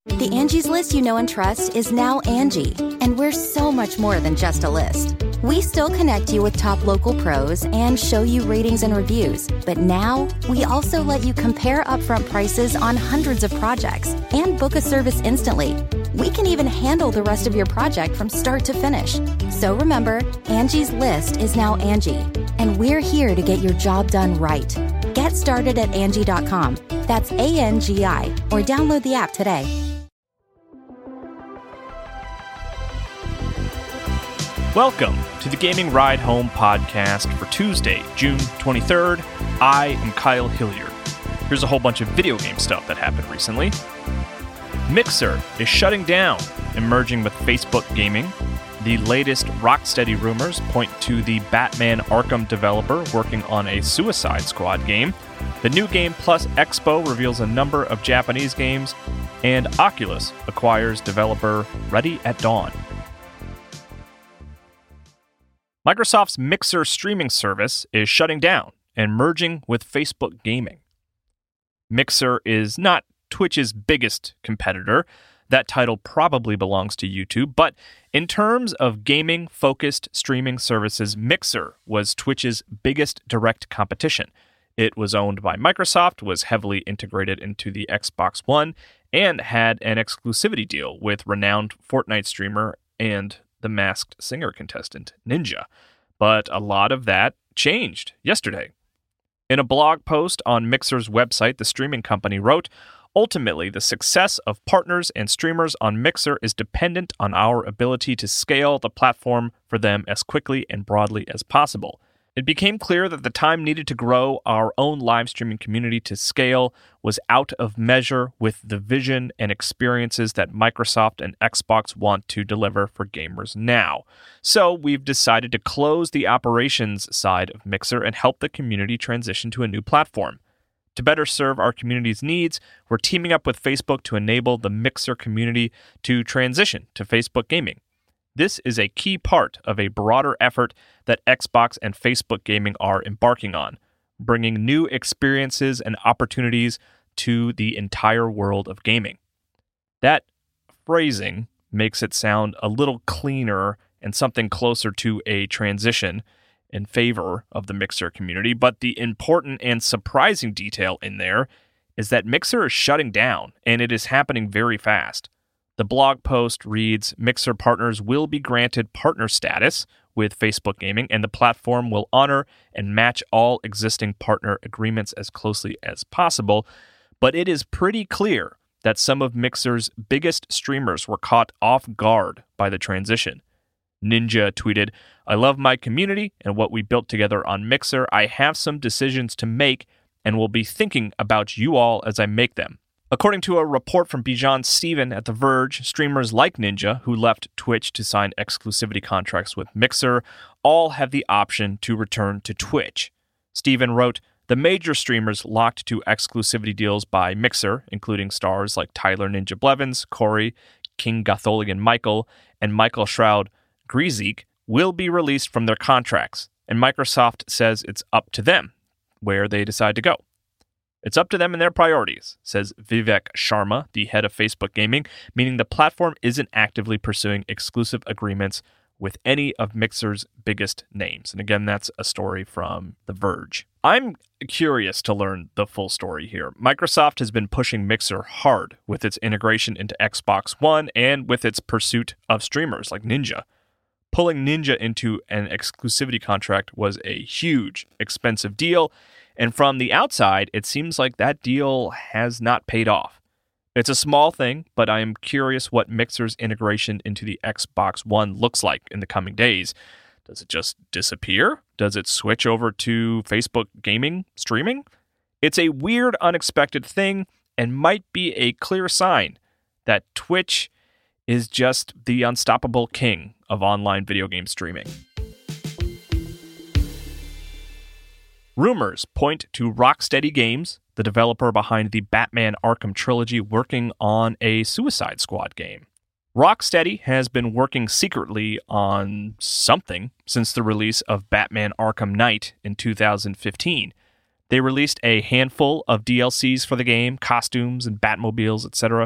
The Angie's List you know and trust is now Angie, and we're so much more than just a list. We still connect you with top local pros and show you ratings and reviews, but now we also let you compare upfront prices on hundreds of projects and book a service instantly. We can even handle the rest of your project from start to finish. So remember, Angie's List is now Angie, and we're here to get your job done right. Get started at Angie.com. That's ANGI, or download the app today. Welcome to the Gaming Ride Home podcast for Tuesday, June 23rd. I am Kyle Hilliard. Here's a whole bunch of video game stuff that happened recently. Mixer is shutting down and merging with Facebook Gaming. The latest Rocksteady rumors point to the Batman Arkham developer working on a Suicide Squad game. The New Game Plus Expo reveals a number of Japanese games. And Oculus acquires developer Ready at Dawn. Microsoft's Mixer streaming service is shutting down and merging with Facebook Gaming. Mixer is not Twitch's biggest competitor. That title probably belongs to YouTube, but in terms of gaming-focused streaming services, Mixer was Twitch's biggest direct competition. It was owned by Microsoft, was heavily integrated into the Xbox One, and had an exclusivity deal with renowned Fortnite streamer and The Masked Singer contestant, Ninja. But a lot of that changed yesterday. In a blog post on Mixer's website, the streaming company wrote, "Ultimately, the success of partners and streamers on Mixer is dependent on our ability to scale the platform for them as quickly and broadly as possible. It became clear that the time needed to grow our own live streaming community to scale was out of measure with the vision and experiences that Microsoft and Xbox want to deliver for gamers now. So we've decided to close the operations side of Mixer and help the community transition to a new platform. To better serve our community's needs, we're teaming up with Facebook to enable the Mixer community to transition to Facebook Gaming. This is a key part of a broader effort that Xbox and Facebook Gaming are embarking on, bringing new experiences and opportunities to the entire world of gaming." That phrasing makes it sound a little cleaner and something closer to a transition in favor of the Mixer community, but the important and surprising detail in there is that Mixer is shutting down, and it is happening very fast. The blog post reads, "Mixer partners will be granted partner status with Facebook Gaming, and the platform will honor and match all existing partner agreements as closely as possible, but it is pretty clear that some of Mixer's biggest streamers were caught off guard by the transition." Ninja tweeted, "I love my community and what we built together on Mixer. I have some decisions to make and will be thinking about you all as I make them." According to a report from Bijan Stephen at The Verge, streamers like Ninja, who left Twitch to sign exclusivity contracts with Mixer, all have the option to return to Twitch. Stephen wrote, "The major streamers locked to exclusivity deals by Mixer, including stars like Tyler Ninja Blevins, Corey, King Gotholian Michael, and Michael Shroud Griezik, will be released from their contracts, and Microsoft says it's up to them where they decide to go. It's up to them and their priorities," says Vivek Sharma, the head of Facebook Gaming, meaning the platform isn't actively pursuing exclusive agreements with any of Mixer's biggest names. And again, that's a story from The Verge. I'm curious to learn the full story here. Microsoft has been pushing Mixer hard with its integration into Xbox One and with its pursuit of streamers like Ninja. Pulling Ninja into an exclusivity contract was a huge, expensive deal, and from the outside, it seems like that deal has not paid off. It's a small thing, but I am curious what Mixer's integration into the Xbox One looks like in the coming days. Does it just disappear? Does it switch over to Facebook Gaming streaming? It's a weird, unexpected thing and might be a clear sign that Twitch is just the unstoppable king of online video game streaming. Rumors point to Rocksteady Games, the developer behind the Batman Arkham trilogy, working on a Suicide Squad game. Rocksteady has been working secretly on something since the release of Batman Arkham Knight in 2015. They released a handful of DLCs for the game, costumes and Batmobiles, etc.,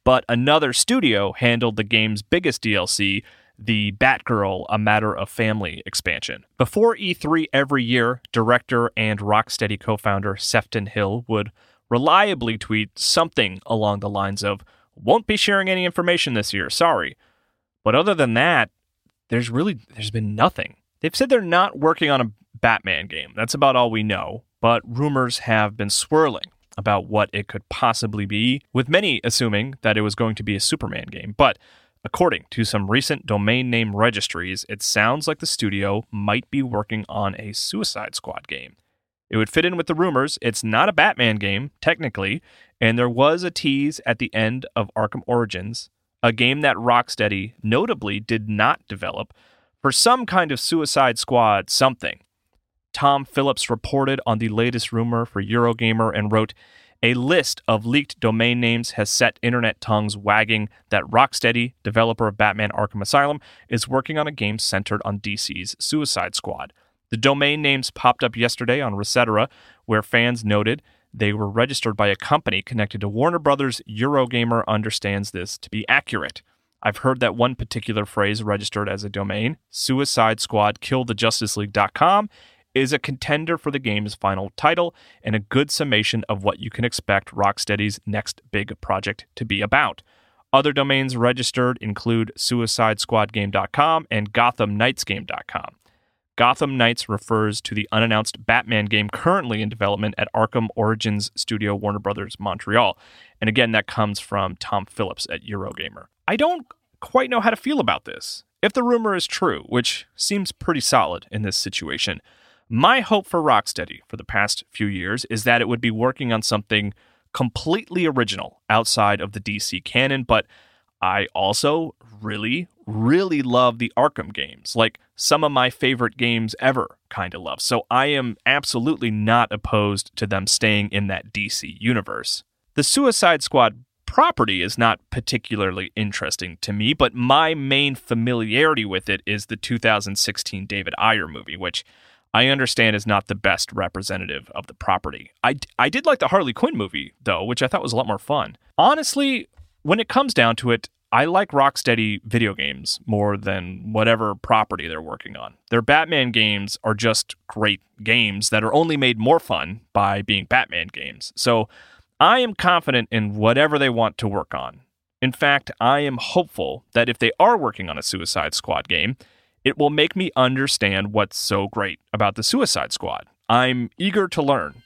but another studio handled the game's biggest DLC, the Batgirl: A Matter of Family expansion. Before E3 every year, director and Rocksteady co-founder Sefton Hill would reliably tweet something along the lines of, "Won't be sharing any information this year, sorry." But other than that, there's been nothing. They've said they're not working on a Batman game. That's about all we know, but rumors have been swirling about what it could possibly be, with many assuming that it was going to be a Superman game. But according to some recent domain name registries, it sounds like the studio might be working on a Suicide Squad game. It would fit in with the rumors. It's not a Batman game, technically, and there was a tease at the end of Arkham Origins, a game that Rocksteady notably did not develop, for some kind of Suicide Squad something. Tom Phillips reported on the latest rumor for Eurogamer and wrote, "A list of leaked domain names has set internet tongues wagging that Rocksteady, developer of Batman Arkham Asylum, is working on a game centered on DC's Suicide Squad." The domain names popped up yesterday on Resetera, where fans noted they were registered by a company connected to Warner Brothers. Eurogamer understands this to be accurate. I've heard that one particular phrase registered as a domain, Suicide Squad KillTheJusticeLeague.com, is a contender for the game's final title and a good summation of what you can expect Rocksteady's next big project to be about. Other domains registered include SuicideSquadGame.com and GothamKnightsGame.com. Gotham Knights refers to the unannounced Batman game currently in development at Arkham Origins studio Warner Brothers Montreal. And again, that comes from Tom Phillips at Eurogamer. I don't quite know how to feel about this. If the rumor is true, which seems pretty solid in this situation, my hope for Rocksteady for the past few years is that it would be working on something completely original outside of the DC canon, but I also really love the Arkham games, like some of my favorite games ever kind of love. So I am absolutely not opposed to them staying in that DC universe. The Suicide Squad property is not particularly interesting to me, but my main familiarity with it is the 2016 David Ayer movie, which I understand is not the best representative of the property. I did like the Harley Quinn movie, though, which I thought was a lot more fun. Honestly, when it comes down to it, I like Rocksteady video games more than whatever property they're working on. Their Batman games are just great games that are only made more fun by being Batman games. So I am confident in whatever they want to work on. In fact, I am hopeful that if they are working on a Suicide Squad game, it will make me understand what's so great about the Suicide Squad. I'm eager to learn.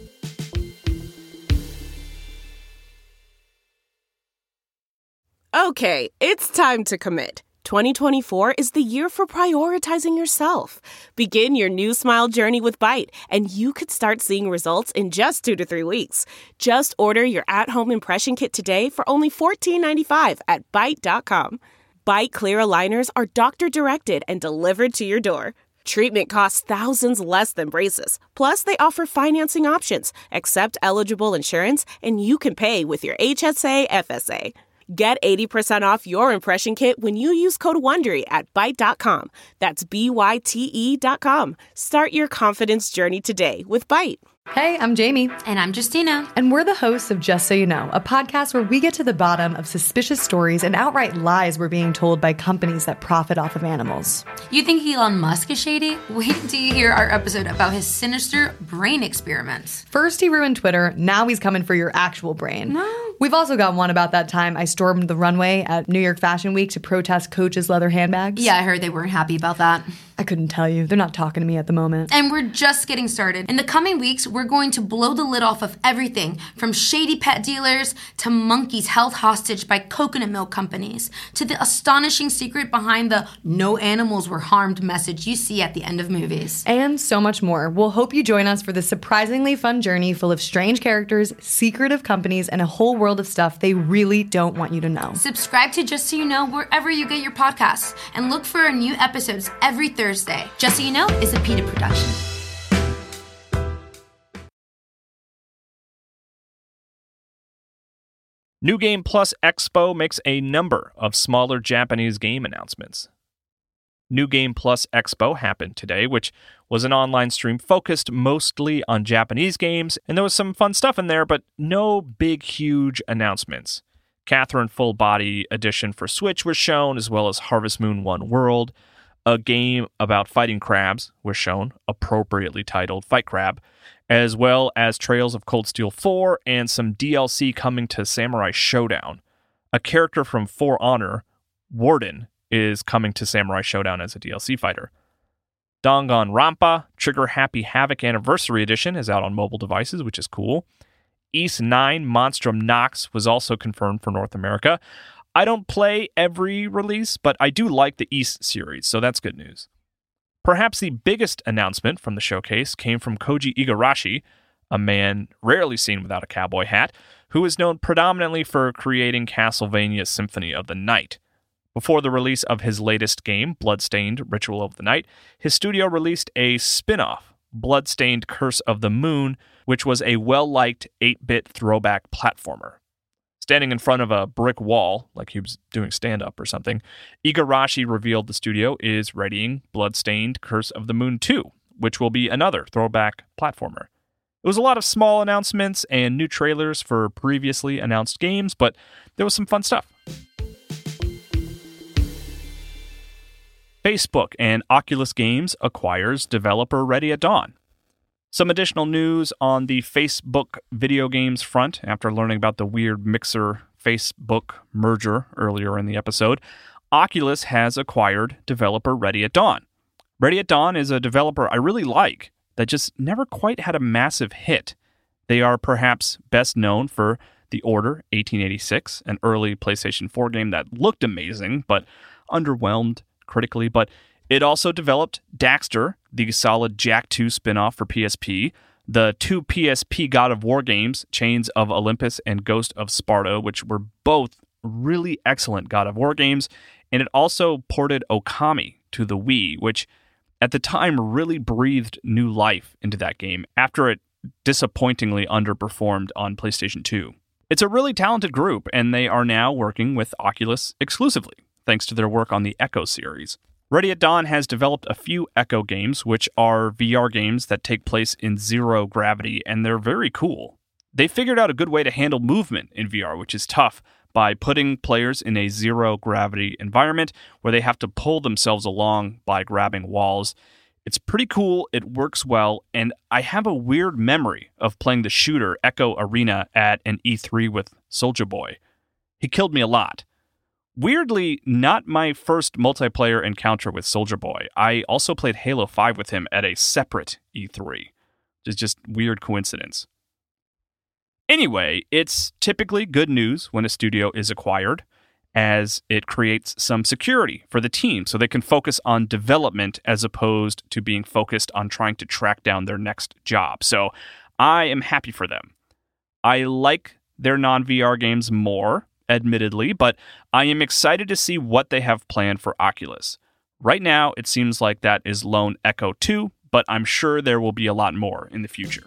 Okay, it's time to commit. 2024 is the year for prioritizing yourself. Begin your new smile journey with Byte, and you could start seeing results in just 2 to 3 weeks. Just order your at-home impression kit today for only $14.95 at Byte.com. Byte Clear aligners are doctor-directed and delivered to your door. Treatment costs thousands less than braces. Plus, they offer financing options, accept eligible insurance, and you can pay with your HSA FSA. Get 80% off your impression kit when you use code WONDERY at Byte.com. That's BYTE.com. Start your confidence journey today with Byte. Hey, I'm Jamie. And I'm Justina. And we're the hosts of Just So You Know, a podcast where we get to the bottom of suspicious stories and outright lies we're being told by companies that profit off of animals. You think Elon Musk is shady? Wait till you hear our episode about his sinister brain experiments. First he ruined Twitter, now he's coming for your actual brain. No. We've also got one about that time I stormed the runway at New York Fashion Week to protest Coach's leather handbags. Yeah, I heard they weren't happy about that. I couldn't tell you. They're not talking to me at the moment. And we're just getting started. In the coming weeks, we're going to blow the lid off of everything from shady pet dealers to monkeys held hostage by coconut milk companies to the astonishing secret behind the "no animals were harmed" message you see at the end of movies. And so much more. We'll hope you join us for this surprisingly fun journey full of strange characters, secretive companies, and a whole world of stuff they really don't want you to know. Subscribe to Just So You Know wherever you get your podcasts and look for our new episodes every Thursday. Just So You Know is a PETA production. New Game Plus Expo makes a number of smaller Japanese game announcements. New Game Plus Expo happened today, which was an online stream focused mostly on Japanese games, and there was some fun stuff in there, but no big, huge announcements. Catherine Full Body Edition for Switch was shown, as well as Harvest Moon 1 World. A game about fighting crabs was shown, appropriately titled Fight Crab, as well as Trails of Cold Steel 4 and some DLC coming to Samurai Showdown. A character from For Honor, Warden, is coming to Samurai Showdown as a DLC fighter. Danganronpa Trigger Happy Havoc Anniversary Edition is out on mobile devices, which is cool. Ys 9 Monstrum Nox was also confirmed for North America. I don't play every release, but I do like the Ys series, so that's good news. Perhaps the biggest announcement from the showcase came from Koji Igarashi, a man rarely seen without a cowboy hat, who is known predominantly for creating Castlevania Symphony of the Night. Before the release of his latest game, Bloodstained Ritual of the Night, his studio released a spin-off, Bloodstained Curse of the Moon, which was a well-liked 8-bit throwback platformer. Standing in front of a brick wall, like he was doing stand-up or something, Igarashi revealed the studio is readying Bloodstained Curse of the Moon 2, which will be another throwback platformer. It was a lot of small announcements and new trailers for previously announced games, but there was some fun stuff. Facebook and Oculus Games acquires developer Ready at Dawn. Some additional news on the Facebook video games front after learning about the weird Mixer-Facebook merger earlier in the episode. Oculus has acquired developer Ready at Dawn. Ready at Dawn is a developer I really like that just never quite had a massive hit. They are perhaps best known for The Order 1886, an early PlayStation 4 game that looked amazing but underwhelmed critically, but it also developed Daxter, the solid Jak 2 spin-off for PSP, the two PSP God of War games, Chains of Olympus and Ghost of Sparta, which were both really excellent God of War games, and it also ported Okami to the Wii, which at the time really breathed new life into that game after it disappointingly underperformed on PlayStation 2. It's a really talented group, and they are now working with Oculus exclusively, thanks to their work on the Echo series. Ready at Dawn has developed a few Echo games, which are VR games that take place in zero gravity, and they're very cool. They figured out a good way to handle movement in VR, which is tough, by putting players in a zero gravity environment where they have to pull themselves along by grabbing walls. It's pretty cool, it works well, and I have a weird memory of playing the shooter Echo Arena at an E3 with Soulja Boy. He killed me a lot. Weirdly, not my first multiplayer encounter with Soulja Boy. I also played Halo 5 with him at a separate E3, which is just weird coincidence. Anyway, it's typically good news when a studio is acquired, as it creates some security for the team so they can focus on development as opposed to being focused on trying to track down their next job. So I am happy for them. I like their non-VR games more, admittedly, but I am excited to see what they have planned for Oculus. Right now, it seems like that is Lone Echo 2, but I'm sure there will be a lot more in the future.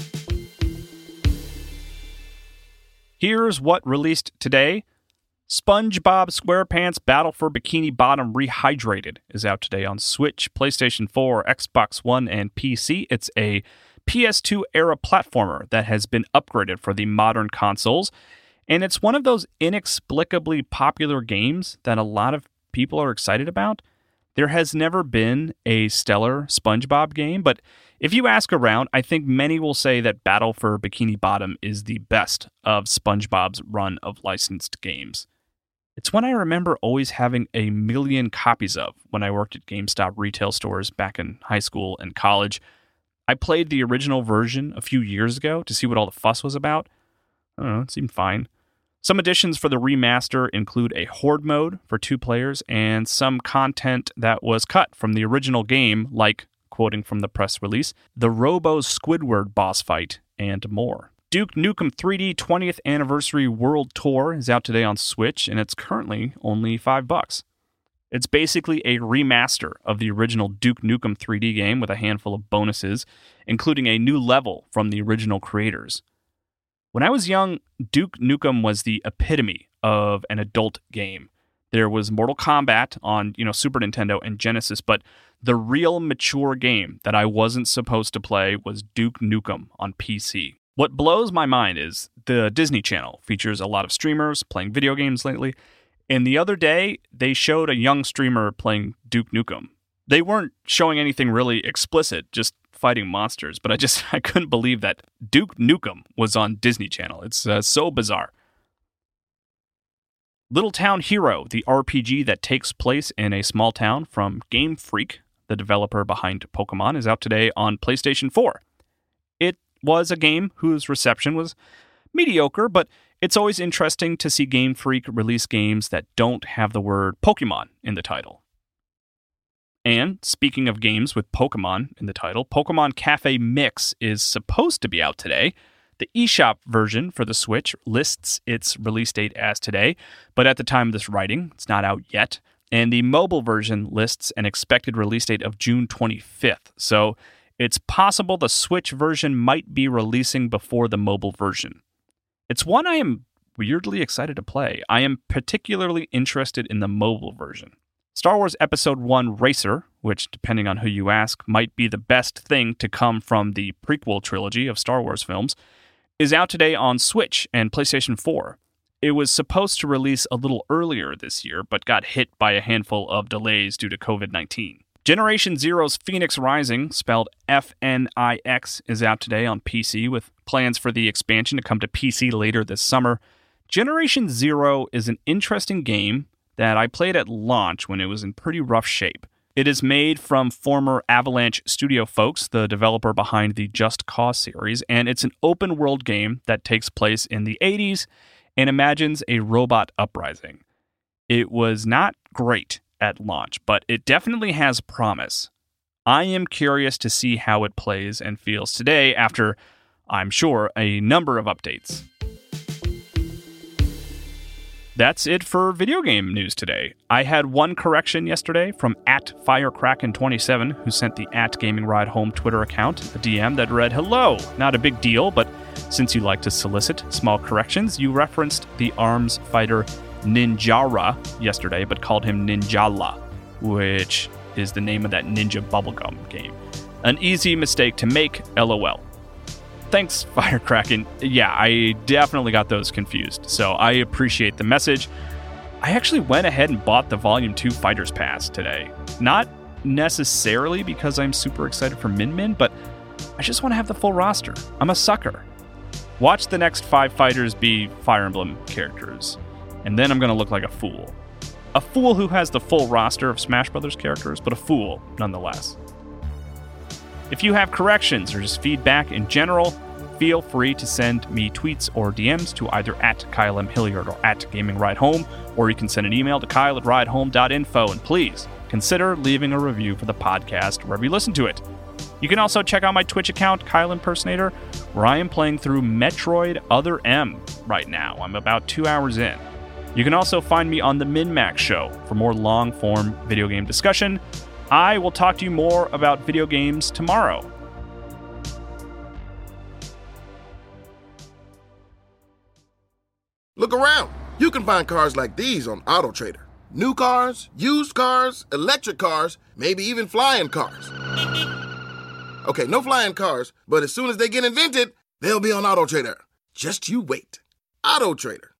Here's what released today. SpongeBob SquarePants Battle for Bikini Bottom Rehydrated is out today on Switch, PlayStation 4, Xbox One, and PC. It's a PS2-era platformer that has been upgraded for the modern consoles. And it's one of those inexplicably popular games that a lot of people are excited about. There has never been a stellar SpongeBob game, but if you ask around, I think many will say that Battle for Bikini Bottom is the best of SpongeBob's run of licensed games. It's one I remember always having a million copies of when I worked at GameStop retail stores back in high school and college. I played the original version a few years ago to see what all the fuss was about. I don't know, it seemed fine. Some additions for the remaster include a horde mode for 2 players and some content that was cut from the original game, like, quoting from the press release, the Robo Squidward boss fight and more. Duke Nukem 3D 20th Anniversary World Tour is out today on Switch, and it's currently only $5. It's basically a remaster of the original Duke Nukem 3D game with a handful of bonuses, including a new level from the original creators. When I was young, Duke Nukem was the epitome of an adult game. There was Mortal Kombat on, Super Nintendo and Genesis, but the real mature game that I wasn't supposed to play was Duke Nukem on PC. What blows my mind is the Disney Channel features a lot of streamers playing video games lately, and the other day they showed a young streamer playing Duke Nukem. They weren't showing anything really explicit, just fighting monsters, but I couldn't believe that Duke Nukem was on Disney Channel. It's so bizarre. Little Town Hero, the RPG that takes place in a small town from Game Freak, the developer behind Pokemon, is out today on PlayStation 4. It was a game whose reception was mediocre, but it's always interesting to see Game Freak release games that don't have the word Pokemon in the title. And speaking of games with Pokemon in the title, Pokemon Cafe Mix is supposed to be out today. The eShop version for the Switch lists its release date as today, but at the time of this writing, it's not out yet. And the mobile version lists an expected release date of June 25th. So it's possible the Switch version might be releasing before the mobile version. It's one I am weirdly excited to play. I am particularly interested in the mobile version. Star Wars Episode 1 Racer, which, depending on who you ask, might be the best thing to come from the prequel trilogy of Star Wars films, is out today on Switch and PlayStation 4. It was supposed to release a little earlier this year, but got hit by a handful of delays due to COVID-19. Generation Zero's Phoenix Rising, spelled FNIX, is out today on PC, with plans for the expansion to come to PC later this summer. Generation Zero is an interesting game that I played at launch when it was in pretty rough shape. It is made from former Avalanche Studio folks, the developer behind the Just Cause series, and it's an open-world game that takes place in the 80s and imagines a robot uprising. It was not great at launch, but it definitely has promise. I am curious to see how it plays and feels today after, I'm sure, a number of updates. That's it for video game news today. I had one correction yesterday from @FireKraken27, who sent the @GamingRideHome Twitter account a DM that read, "Hello, not a big deal, but since you like to solicit small corrections, you referenced the ARMS fighter Ninjara yesterday, but called him Ninjala, which is the name of that Ninja Bubblegum game. An easy mistake to make, LOL." Thanks, Firekraken. Yeah, I definitely got those confused, so I appreciate the message. I actually went ahead and bought the Volume 2 Fighters Pass today. Not necessarily because I'm super excited for Min Min, but I just want to have the full roster. I'm a sucker. Watch the next 5 fighters be Fire Emblem characters, and then I'm going to look like a fool. A fool who has the full roster of Smash Brothers characters, but a fool nonetheless. If you have corrections or just feedback in general, feel free to send me tweets or DMs to either @KyleMHilliard or @GamingRideHome, or you can send an email to kyle@ridehome.info, and please consider leaving a review for the podcast wherever you listen to it. You can also check out my Twitch account, Kyle Impersonator, where I am playing through Metroid Other M right now. I'm about 2 hours in. You can also find me on the MinMax Show for more long-form video game discussion. I will talk to you more about video games tomorrow. Look around. You can find cars like these on AutoTrader. New cars, used cars, electric cars, maybe even flying cars. Okay, no flying cars, but as soon as they get invented, they'll be on AutoTrader. Just you wait. AutoTrader.